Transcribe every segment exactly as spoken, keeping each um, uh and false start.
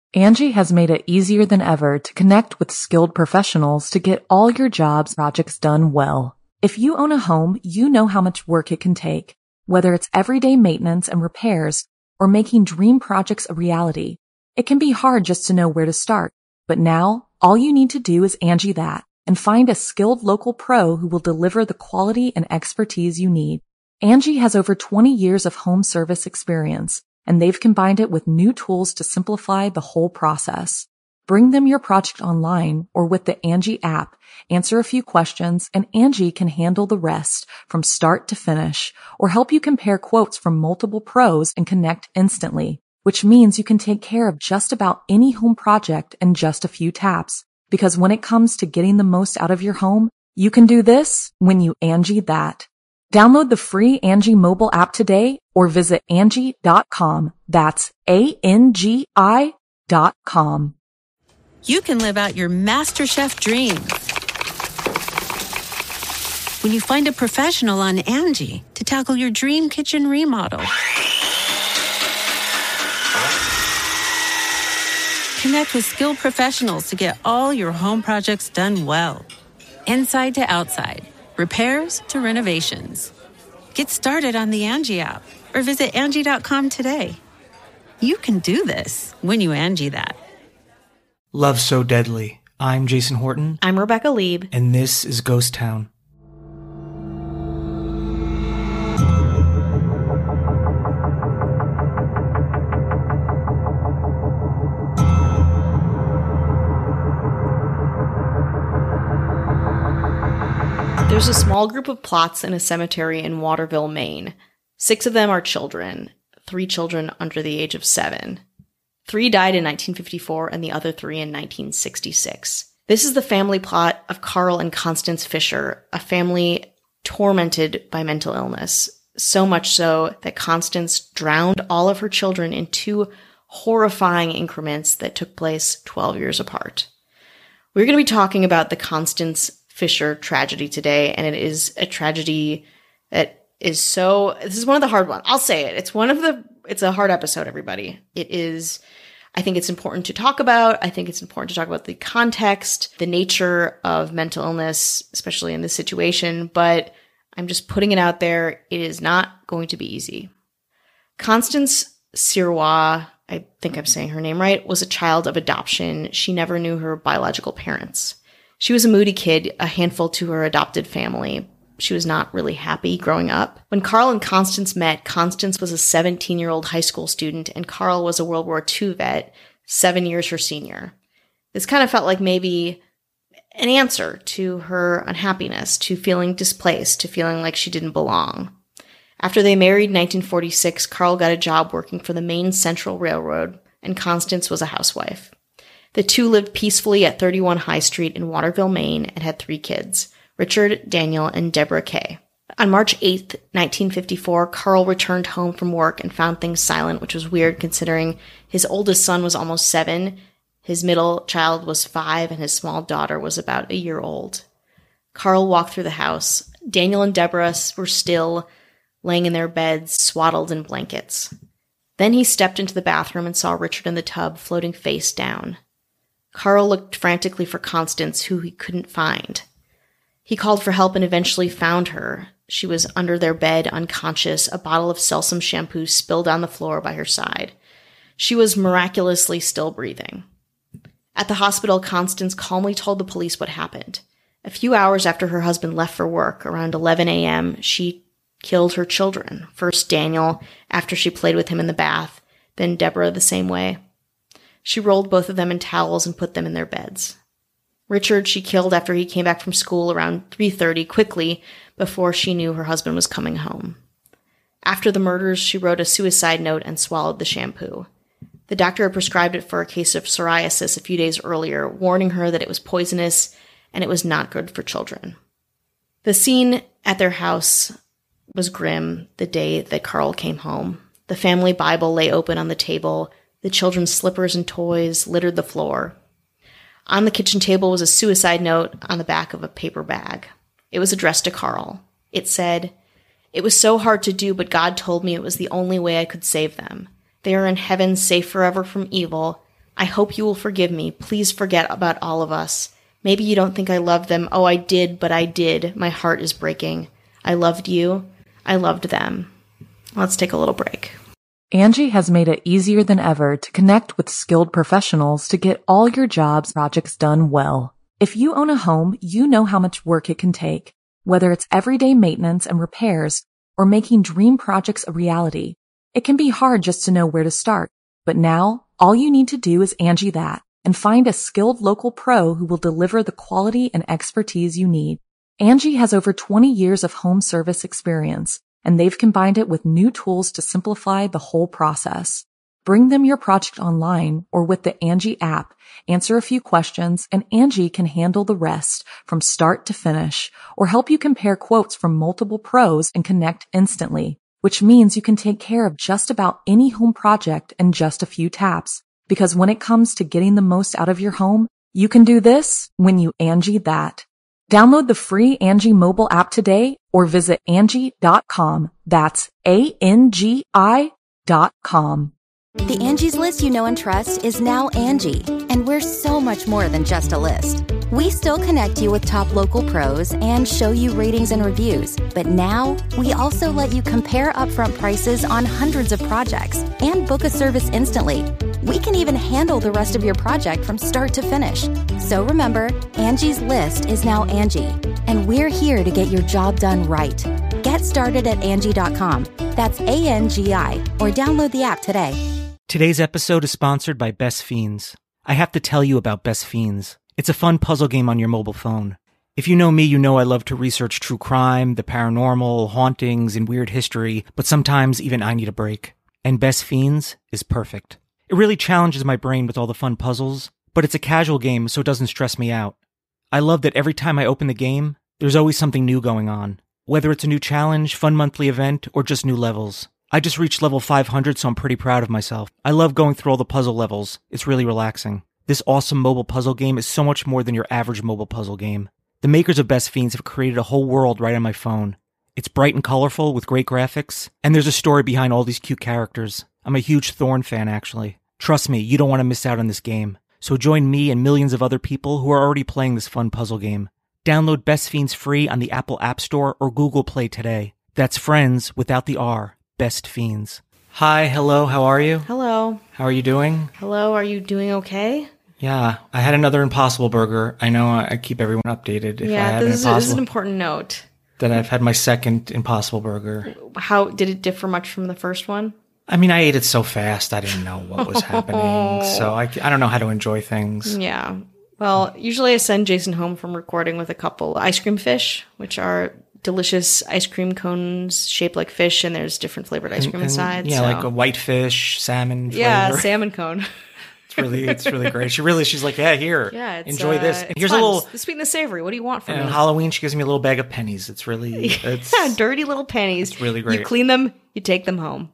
Angie has made it easier than ever to connect with skilled professionals to get all your jobs projects done well. If you own a home, you know how much work it can take, whether it's everyday maintenance and repairs or making dream projects a reality. It can be hard just to know where to start, but now all you need to do is Angie that and find a skilled local pro who will deliver the quality and expertise you need. Angie has over twenty years of home service experience, and they've combined it with new tools to simplify the whole process. Bring them your project online or with the Angie app, answer a few questions, and Angie can handle the rest from start to finish, or help you compare quotes from multiple pros and connect instantly, which means you can take care of just about any home project in just a few taps. Because when it comes to getting the most out of your home, you can do this when you Angie that. Download the free Angie mobile app today or visit Angie dot com. That's A N G I dot com. You can live out your MasterChef dream when you find a professional on Angie to tackle your dream kitchen remodel. Connect with skilled professionals to get all your home projects done well. Inside to outside, repairs to renovations. Get started on the Angie app or visit Angie dot com today. You can do this when you Angie that. Love So Deadly. I'm Jason Horton. I'm Rebecca Lieb. And this is Ghost Town. There's a small group of plots in a cemetery in Waterville, Maine. Six of them are children, three children under the age of seven. Three died in nineteen fifty-four and the other three in nineteen sixty-six. This is the family plot of Carl and Constance Fisher, a family tormented by mental illness, so much so that Constance drowned all of her children in two horrifying increments that took place twelve years apart. We're going to be talking about the Constance Fisher tragedy today, and it is a tragedy that is so, this is one of the hard ones. I'll say it. It's one of the, it's a hard episode, everybody. It is, I think it's important to talk about. I think it's important to talk about the context, the nature of mental illness, especially in this situation, but I'm just putting it out there. It is not going to be easy. Constance Sirois, I think I'm saying her name right, was a child of adoption. She never knew her biological parents. She was a moody kid, a handful to her adopted family. She was not really happy growing up. When Carl and Constance met, Constance was a seventeen-year-old high school student, and Carl was a World War Two vet, seven years her senior. This kind of felt like maybe an answer to her unhappiness, to feeling displaced, to feeling like she didn't belong. After they married in nineteen forty-six, Carl got a job working for the Maine Central Railroad, and Constance was a housewife. The two lived peacefully at thirty-one High Street in Waterville, Maine, and had three kids, Richard, Daniel, and Deborah Kay. On March eighth, nineteen fifty-four, Carl returned home from work and found things silent, which was weird considering his oldest son was almost seven, his middle child was five, and his small daughter was about a year old. Carl walked through the house. Daniel and Deborah were still laying in their beds, swaddled in blankets. Then he stepped into the bathroom and saw Richard in the tub, floating face down. Carl looked frantically for Constance, who he couldn't find. He called for help and eventually found her. She was under their bed, unconscious, a bottle of Celsum shampoo spilled on the floor by her side. She was miraculously still breathing. At the hospital, Constance calmly told the police what happened. A few hours after her husband left for work, around eleven a.m., she killed her children. First Daniel, after she played with him in the bath, then Deborah the same way. She rolled both of them in towels and put them in their beds. Richard she killed after he came back from school around three thirty, quickly, before she knew her husband was coming home. After the murders, she wrote a suicide note and swallowed the shampoo. The doctor had prescribed it for a case of psoriasis a few days earlier, warning her that it was poisonous and it was not good for children. The scene at their house was grim the day that Carl came home. The family Bible lay open on the table. The children's slippers and toys littered the floor. On the kitchen table was a suicide note on the back of a paper bag. It was addressed to Carl. It said, "It was so hard to do, but God told me it was the only way I could save them. They are in heaven, safe forever from evil. I hope you will forgive me. Please forget about all of us. Maybe you don't think I loved them. Oh, I did, but I did. My heart is breaking. I loved you. I loved them. Let's take a little break. Angie has made it easier than ever to connect with skilled professionals to get all your jobs projects done well. If you own a home, you know how much work it can take, whether it's everyday maintenance and repairs or making dream projects a reality. It can be hard just to know where to start, but now all you need to do is Angie that and find a skilled local pro who will deliver the quality and expertise you need. Angie has over twenty years of home service experience, and they've combined it with new tools to simplify the whole process. Bring them your project online or with the Angie app, answer a few questions, and Angie can handle the rest from start to finish or help you compare quotes from multiple pros and connect instantly, which means you can take care of just about any home project in just a few taps. Because when it comes to getting the most out of your home, you can do this when you Angie that. Download the free Angie mobile app today or visit Angie dot com. That's A N G I dot com. The Angie's List you know and trust is now Angie, and we're so much more than just a list. We still connect you with top local pros and show you ratings and reviews, but now we also let you compare upfront prices on hundreds of projects and book a service instantly. We can even handle the rest of your project from start to finish. So remember, Angie's List is now Angie, and we're here to get your job done right. Get started at Angie dot com. That's A N G I, or download the app today. Today's episode is sponsored by Best Fiends. I have to tell you about Best Fiends. It's a fun puzzle game on your mobile phone. If you know me, you know I love to research true crime, the paranormal, hauntings, and weird history, but sometimes even I need a break. And Best Fiends is perfect. It really challenges my brain with all the fun puzzles, but it's a casual game so it doesn't stress me out. I love that every time I open the game, there's always something new going on. Whether it's a new challenge, fun monthly event, or just new levels. I just reached level five hundred, so I'm pretty proud of myself. I love going through all the puzzle levels. It's really relaxing. This awesome mobile puzzle game is so much more than your average mobile puzzle game. The makers of Best Fiends have created a whole world right on my phone. It's bright and colorful with great graphics, and there's a story behind all these cute characters. I'm a huge Thorn fan, actually. Trust me, you don't want to miss out on this game. So join me and millions of other people who are already playing this fun puzzle game. Download Best Fiends free on the Apple App Store or Google Play today. That's friends without the R. Best Fiends. Hi, hello, how are you? Hello. How are you doing? Hello, are you doing okay? Yeah, I had another Impossible Burger. I know I keep everyone updated if yeah, I have this, an is, this is Impossible. an important note. That I've had my second Impossible Burger. How did it differ much from the first one? I mean, I ate it so fast, I didn't know what was happening. So I, I don't know how to enjoy things. Yeah. Well, usually I send Jason home from recording with a couple ice cream fish, which are delicious ice cream cones shaped like fish, and there's different flavored ice cream And- and, inside. Yeah, so. like a whitefish, salmon flavor. Yeah, salmon cone. It's really, it's really great. She really, she's like, yeah, here, Yeah, it's, enjoy uh, this. And it's here's fun. a little. The sweet and the savory. What do you want from And on me? Halloween, she gives me a little bag of pennies. It's really, it's. Yeah, dirty little pennies. It's really great. You clean them, you take them home.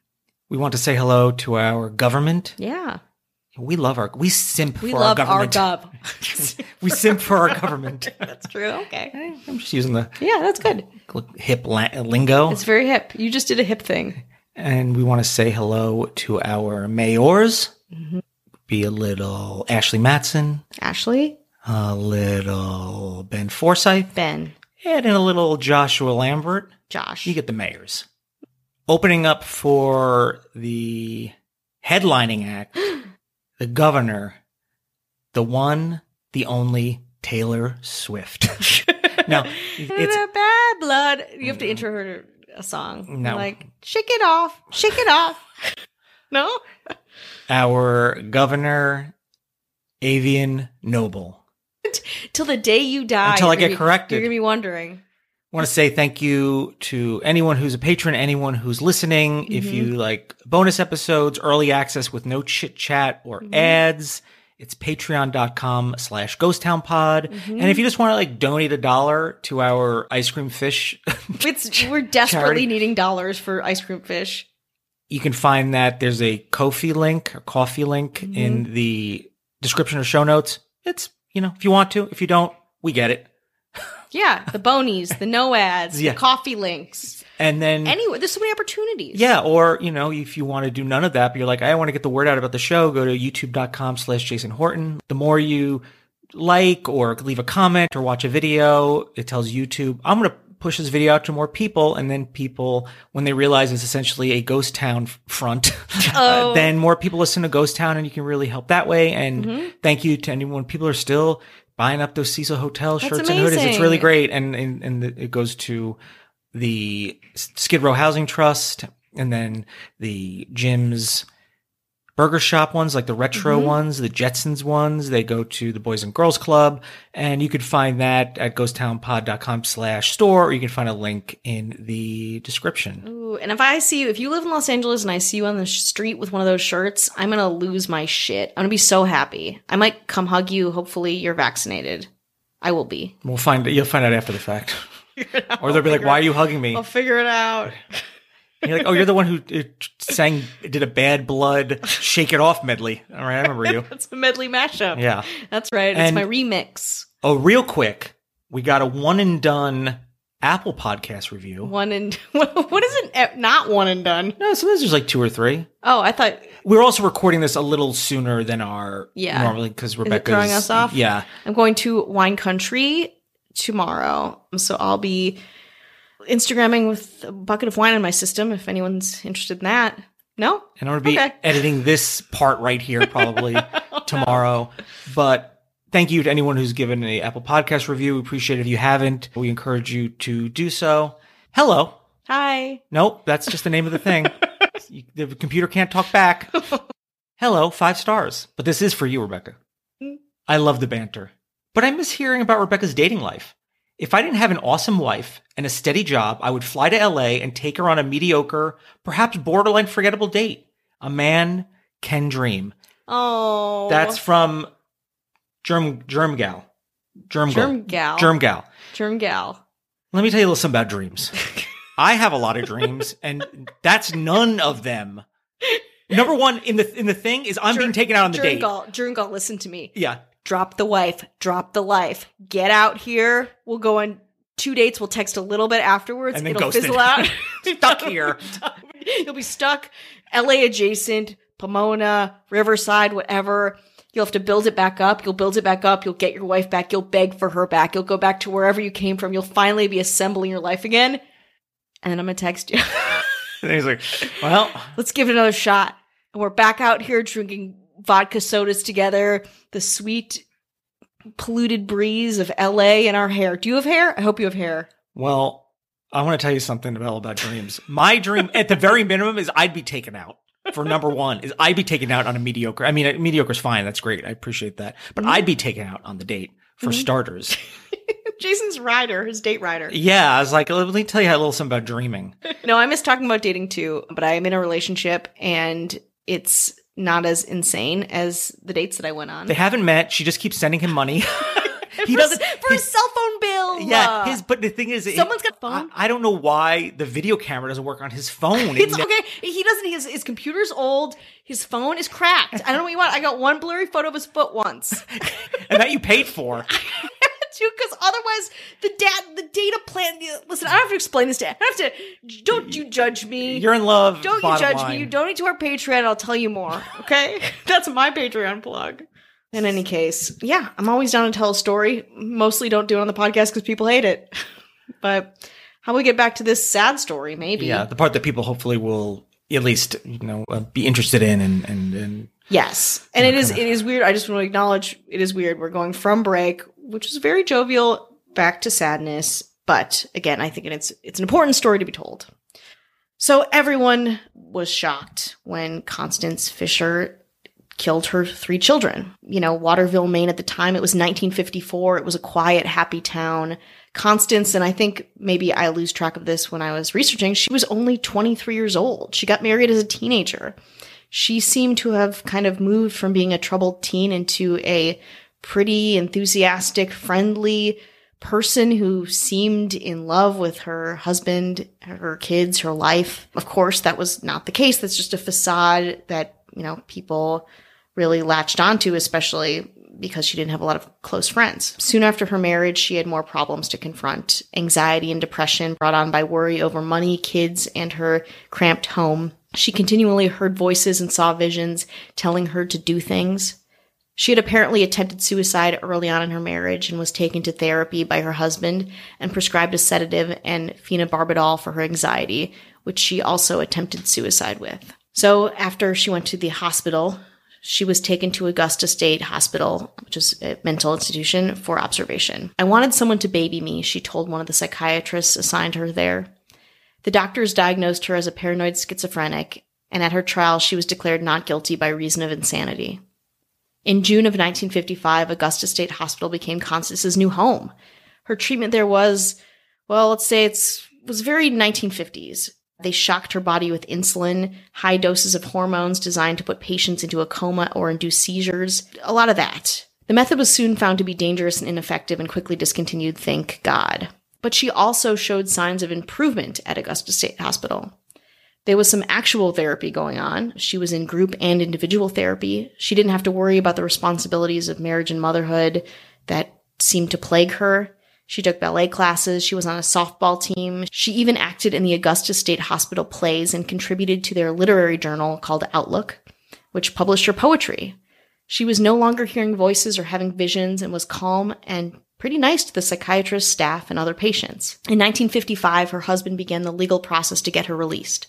We want to say hello to our government. Yeah. We love our, we simp We for love our our government. gov. We simp for our government. That's true. Okay. I'm just using the Yeah, that's good. hip la- lingo. It's very hip. You just did a hip thing. And we want to say hello to our mayors. Mm-hmm. Be a little Ashley Matson, Ashley? a little Ben Forsyth, Ben. and a little Joshua Lambert. Josh. You get the mayors. Opening up for the headlining act, the governor, the one, the only Taylor Swift. Now, In it's the bad blood. You have to intro her to a song. No. Like, shake it off. Shake it off. No? our governor, Avian Noble. Till the day you die. Until I you're gonna get be- corrected. You're going to be wondering. I want to say thank you to anyone who's a patron, anyone who's listening. If you like bonus episodes, early access with no chit chat or ads, it's patreon.com slash ghosttownpod. And if you just want to like donate a dollar to our ice cream fish, It's We're desperately Charity. needing dollars for ice cream fish. you can find that there's a Ko-fi link or coffee link in the description or show notes. It's, you know, if you want to, if you don't, we get it. Yeah, the Bonies, the Noads, Yeah. the Coffee Links. And then Anyway, there's so many opportunities. yeah, or, you know, if you want to do none of that, but you're like, I want to get the word out about the show, go to youtube.com slash Jason Horton. The more you like or leave a comment or watch a video, it tells YouTube, I'm going to push this video out to more people. And then people, when they realize it's essentially a ghost town f- front, Oh. uh, then more people listen to Ghost Town and you can really help that way. And Mm-hmm. thank you to anyone. People are still buying up those Cecil Hotel That's shirts and hoodies. It's amazing. really great. And, and, and it goes to the Skid Row Housing Trust, and then the Jim's Burger Shop ones, like the retro Mm-hmm. ones, the Jetsons ones, they go to the Boys and Girls Club. And you could find that at ghosttownpod.com slash store, or you can find a link in the description. Ooh, and if I see you, if you live in Los Angeles and I see you on the sh- street with one of those shirts, I'm going to lose my shit. I'm going to be so happy. I might come hug you. Hopefully you're vaccinated. I will be. We'll find you'll find out after the fact. Or they'll be like, why are you hugging me? I'll figure it out. And you're like, oh, you're the one who uh, sang, did a Bad Blood Shake It Off medley. All right, I remember you. That's a medley mashup. Yeah. That's right. It's And- my remix. Oh, real quick, we got a one and done Apple Podcast review. One and what is it? Eh, Not one and done. No, sometimes there's like two or three. Oh, I thought We're also recording this a little sooner than our Yeah. normally because it Rebecca's throwing us off? Yeah, I'm going to Wine Country tomorrow. So I'll be Instagramming with a bucket of wine in my system if anyone's interested in that. No? and I'm gonna be Okay. editing this part right here probably tomorrow. But thank you to anyone who's given a Apple Podcast review. We appreciate it. If you haven't, we encourage you to do so. Hello. Hi. Nope, that's just the name of the thing. You- the computer can't talk back. Hello, five stars. But this is for you, Rebecca. I love the banter. But I miss hearing about Rebecca's dating life. If I didn't have an awesome wife and a steady job, I would fly to L A and take her on a mediocre, perhaps borderline forgettable date. A man can dream. Oh. That's from Germ Germ Gal. Germ Germ Gal. Germ Gal. Germ Gal. Let me tell you a little something about dreams. I have a lot of dreams, and that's none of them. Number one in the in the thing is I'm being taken out on the date. Jerngal, Jerngal, listen to me. Yeah. Drop the wife. Drop the life. Get out here. We'll go on two dates. We'll text a little bit afterwards. And then It'll ghosted. fizzle out. Stuck here. You'll be stuck. L A adjacent, Pomona, Riverside, whatever. You'll have to build it back up. You'll build it back up. You'll get your wife back. You'll beg for her back. You'll go back to wherever you came from. You'll finally be assembling your life again. And then I'm going to text you. And he's like, well, Let's give it another shot. And we're back out here drinking vodka sodas together. The sweet, polluted breeze of L A in our hair. Do you have hair? I hope you have hair. well, I want to tell you something about, about dreams. My dream, at the very minimum, is I'd be taken out. For number one, is I'd be taken out on a mediocre. I mean, a mediocre's fine. That's great. I appreciate that. But Mm-hmm. I'd be taken out on the date for starters. Jason's rider, his date rider. Yeah, I was like, let me tell you a little something about dreaming. No, I miss talking about dating too, but I am in a relationship and it's not as insane as the dates that I went on. They haven't met. She just keeps sending him money. he for, doesn't. for his- a cell phone bill. Yeah, his. But the thing is, it- Someone's got a phone? I, I don't know why the video camera doesn't work on his phone. It's It ne- okay. He doesn't. His his computer's old. His phone is cracked. I don't know what you want. I got one blurry photo of his foot once. and that you paid for. Because otherwise, the dad, the data plan. Listen, I don't have to explain this to. I don't have to. Don't you judge me? You're in love. Don't you bottom judge line. me. You donate to our Patreon. I'll tell you more. Okay, that's my Patreon plug. In any case, yeah, I'm always down to tell a story. Mostly don't do it on the podcast because people hate it. But how do we get back to this sad story? Maybe. Yeah, the part that people hopefully will at least you know uh, be interested in and and and Yes. And it is it is weird. I just want to acknowledge it is weird. We're going from break, which is very jovial, back to sadness. But again, I think it's it's an important story to be told. So everyone was shocked when Constance Fisher killed her three children. You know, Waterville, Maine at the time, it was nineteen fifty-four. It was a quiet, happy town. Constance, and I think maybe I lose track of this when I was researching, she was only twenty-three years old. She got married as a teenager. She seemed to have kind of moved from being a troubled teen into a pretty, enthusiastic, friendly person who seemed in love with her husband, her kids, her life. Of course, that was not the case. That's just a facade that, you know, people really latched onto, especially because she didn't have a lot of close friends. Soon after her marriage, she had more problems to confront. Anxiety and depression brought on by worry over money, kids, and her cramped home. She continually heard voices and saw visions telling her to do things. She had apparently attempted suicide early on in her marriage and was taken to therapy by her husband and prescribed a sedative and phenobarbital for her anxiety, which she also attempted suicide with. So after she went to the hospital, she was taken to Augusta State Hospital, which is a mental institution, for observation. I wanted someone to baby me, she told one of the psychiatrists assigned her there. The doctors diagnosed her as a paranoid schizophrenic, and at her trial, she was declared not guilty by reason of insanity. In June of nineteen fifty-five, Augusta State Hospital became Constance's new home. Her treatment there was, well, let's say it's was very nineteen fifties. They shocked her body with insulin, high doses of hormones designed to put patients into a coma or induce seizures, a lot of that. The method was soon found to be dangerous and ineffective and quickly discontinued, thank God. But she also showed signs of improvement at Augusta State Hospital. There was some actual therapy going on. She was in group and individual therapy. She didn't have to worry about the responsibilities of marriage and motherhood that seemed to plague her. She took ballet classes. She was on a softball team. She even acted in the Augusta State Hospital plays and contributed to their literary journal called Outlook, which published her poetry. She was no longer hearing voices or having visions and was calm and pretty nice to the psychiatrist, staff, and other patients. In nineteen fifty-five, her husband began the legal process to get her released.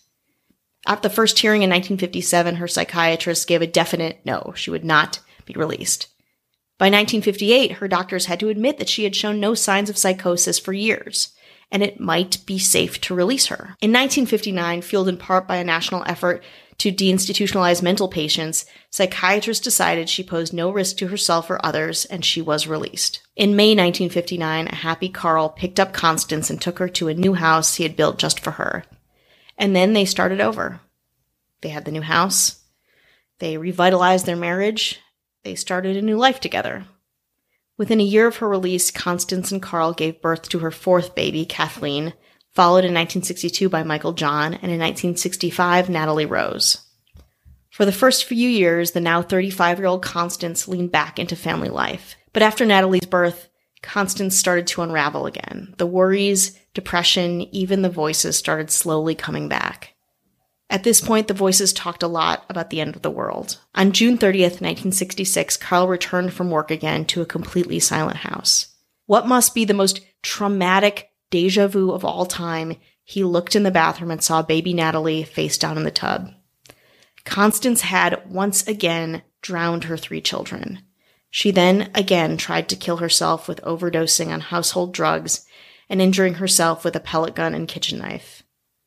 At the first hearing in nineteen fifty-seven, her psychiatrist gave a definite no, she would not be released. By nineteen fifty-eight, her doctors had to admit that she had shown no signs of psychosis for years, and it might be safe to release her. In nineteen fifty-nine, fueled in part by a national effort to deinstitutionalize mental patients, psychiatrists decided she posed no risk to herself or others, and she was released. In May nineteen fifty-nine, a happy Carl picked up Constance and took her to a new house he had built just for her. And then they started over. They had the new house. They revitalized their marriage. They started a new life together. Within a year of her release, Constance and Carl gave birth to her fourth baby, Kathleen, followed in nineteen sixty-two by Michael John, and in nineteen sixty-five, Natalie Rose. For the first few years, the now thirty-five-year-old Constance leaned back into family life. But after Natalie's birth, Constance started to unravel again. The worries, depression, even the voices started slowly coming back. At this point, the voices talked a lot about the end of the world. On June thirtieth, nineteen sixty-six, Carl returned from work again to a completely silent house. What must be the most traumatic deja vu of all time, he looked in the bathroom and saw baby Natalie face down in the tub. Constance had once again drowned her three children. She then again tried to kill herself with overdosing on household drugs and injuring herself with a pellet gun and kitchen knife.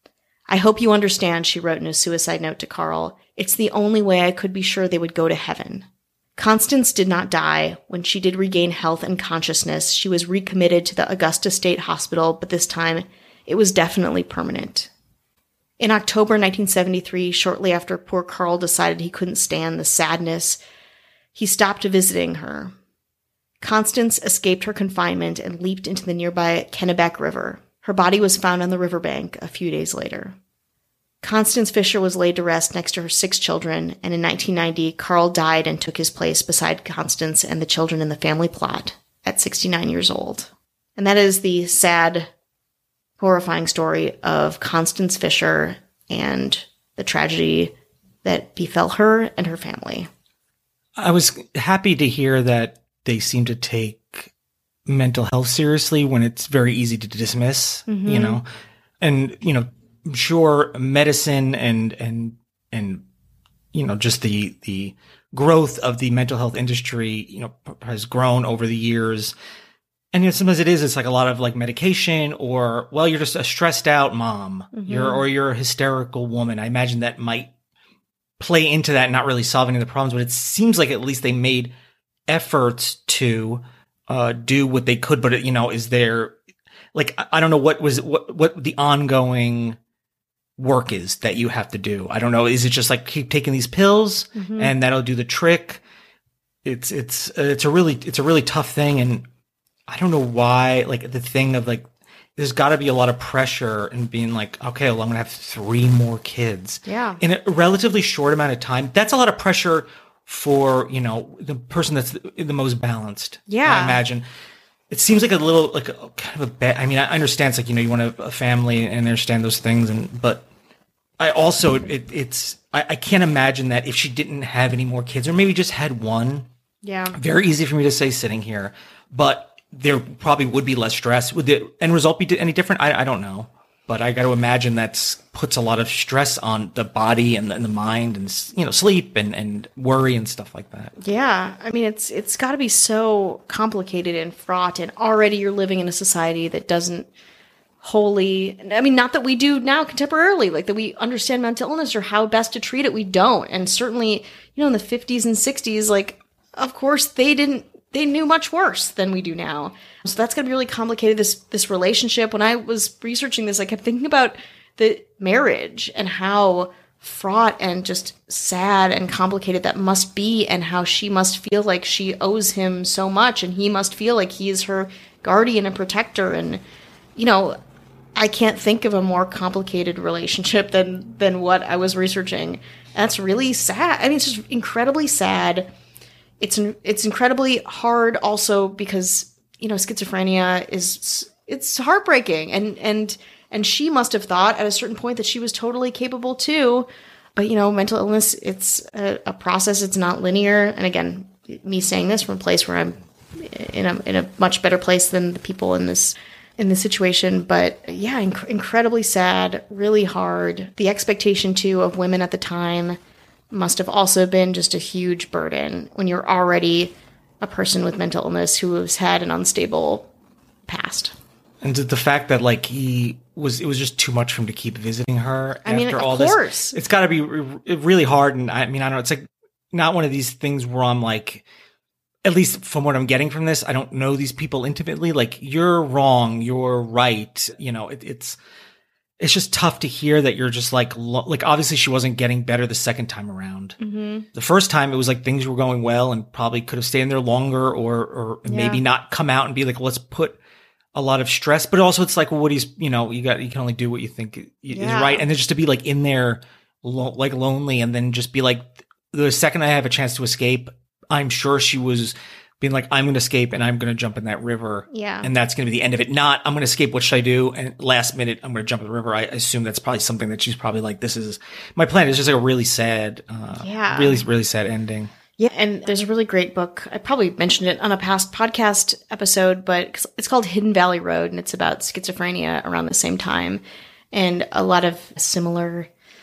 I hope you understand, she wrote in a suicide note to Carl. It's the only way I could be sure they would go to heaven. Constance did not die. When she did regain health and consciousness, she was recommitted to the Augusta State Hospital, but this time it was definitely permanent. In October nineteen seventy-three, shortly after poor Carl decided he couldn't stand the sadness, he stopped visiting her. Constance escaped her confinement and leaped into the nearby Kennebec River. Her body was found on the riverbank a few days later. Constance Fisher was laid to rest next to her six children, and in nineteen ninety, Carl died and took his place beside Constance and the children in the family plot at sixty-nine years old. And that is the sad, horrifying story of Constance Fisher and the tragedy that befell her and her family. I was happy to hear that they seem to take mental health seriously when it's very easy to dismiss, mm-hmm. you know, and, you know, sure, medicine and, and, and, you know, just the, the growth of the mental health industry, you know, has grown over the years. And, you know, sometimes it is, it's like a lot of like medication or, well, you're just a stressed out mom, mm-hmm. you're, or you're a hysterical woman. I imagine that might play into that, not really solving the problems, but it seems like at least they made efforts to, uh, do what they could. But, you know, is there, like, I don't know what was, what, what the ongoing work is that you have to do. I don't know. Is it just like keep taking these pills mm-hmm. and that'll do the trick? It's, it's, uh, it's a really, it's a really tough thing. And I don't know why, like the thing of like, there's got to be a lot of pressure in being like, okay, well, I'm going to have three more kids. Yeah. In a relatively short amount of time. That's a lot of pressure for, you know, the person that's the, the most balanced. Yeah. I imagine. It seems like a little, like a kind of a bet. I mean, I understand it's like, you know, you want a, a family and understand those things. And, but I also, it, it's, I, I can't imagine that if she didn't have any more kids or maybe just had one. Yeah. Very easy for me to say sitting here, but there probably would be less stress. Would the end result be any different? I, I don't know. But I got to imagine that puts a lot of stress on the body and the, and the mind and, you know, sleep and, and worry and stuff like that. Yeah. I mean, it's it's got to be so complicated and fraught. And already you're living in a society that doesn't wholly, I mean, not that we do now contemporarily, like that we understand mental illness or how best to treat it. We don't. And certainly, you know, in the fifties and sixties, like, of course, they didn't. They knew much worse than we do now. So that's going to be really complicated, this this relationship. When I was researching this, I kept thinking about the marriage and how fraught and just sad and complicated that must be, and how she must feel like she owes him so much, and he must feel like he is her guardian and protector. And, you know, I can't think of a more complicated relationship than than what I was researching. That's really sad. I mean, it's just incredibly sad. It's it's incredibly hard also because, you know, schizophrenia is, it's heartbreaking. And, and, and she must have thought at a certain point that she was totally capable too. But, you know, mental illness, it's a, a process. It's not linear. And again, me saying this from a place where I'm in a, in a much better place than the people in this, in this situation. But yeah, inc- incredibly sad, really hard. The expectation too of women at the time must have also been just a huge burden when you're already a person with mental illness who has had an unstable past. And the fact that like he was, it was just too much for him to keep visiting her I after mean, all of this. course. It's got to be re- really hard. And I mean, I don't know. It's like not one of these things where I'm like, at least from what I'm getting from this, I don't know these people intimately. Like, you're wrong, you're right. You know, it, it's. It's just tough to hear that you're just like, lo- like obviously she wasn't getting better the second time around. Mm-hmm. The first time it was like things were going well and probably could have stayed in there longer, or, or Yeah. maybe not come out and be like, let's put a lot of stress. But also it's like, well, what he's, you know, you got, you can only do what you think is Yeah. right. And then just to be like in there, lo- like lonely, and then just be like, the second I have a chance to escape, I'm sure she was being like, I'm going to escape and I'm going to jump in that river. Yeah. And that's going to be the end of it. Not, I'm going to escape. What should I do? And last minute, I'm going to jump in the river. I assume that's probably something that she's probably like, this is my plan. It's just like a really sad, uh, Yeah. really, really sad ending. Yeah, and there's a really great book. I probably mentioned it on a past podcast episode, but it's called Hidden Valley Road, and it's about schizophrenia around the same time. And a lot of similar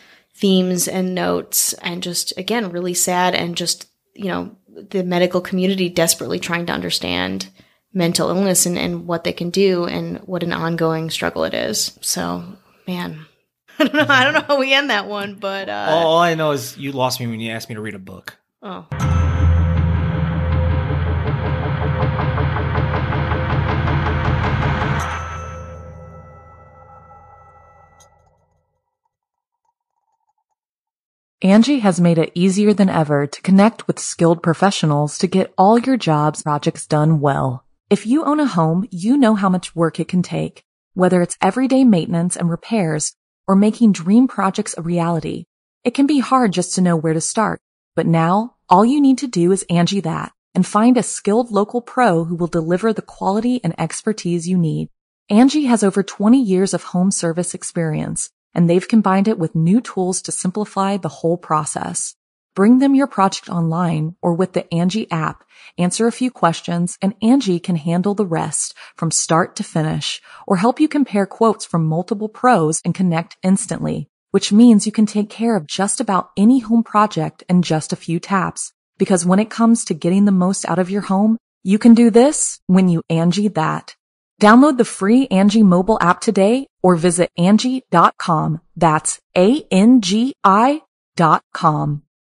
themes and notes, and just, again, really sad, and just, you know, the medical community desperately trying to understand mental illness and, and what they can do and what an ongoing struggle it is. So, man, I don't know. I don't know how we end that one, but uh, All I know is you lost me when you asked me to read a book. oh. Angie has made it easier than ever to connect with skilled professionals to get all your jobs projects done well. If you own a home, you know how much work it can take, whether it's everyday maintenance and repairs or making dream projects a reality. It can be hard just to know where to start, but now all you need to do is Angie that and find a skilled local pro who will deliver the quality and expertise you need. Angie has over twenty years of home service experience, and they've combined it with new tools to simplify the whole process. Bring them your project online or with the Angie app, answer a few questions, and Angie can handle the rest from start to finish, or help you compare quotes from multiple pros and connect instantly, which means you can take care of just about any home project in just a few taps. Because when it comes to getting the most out of your home, you can do this when you Angie that. Download the free Angie mobile app today or visit Angie dot com. That's A N G I dot com.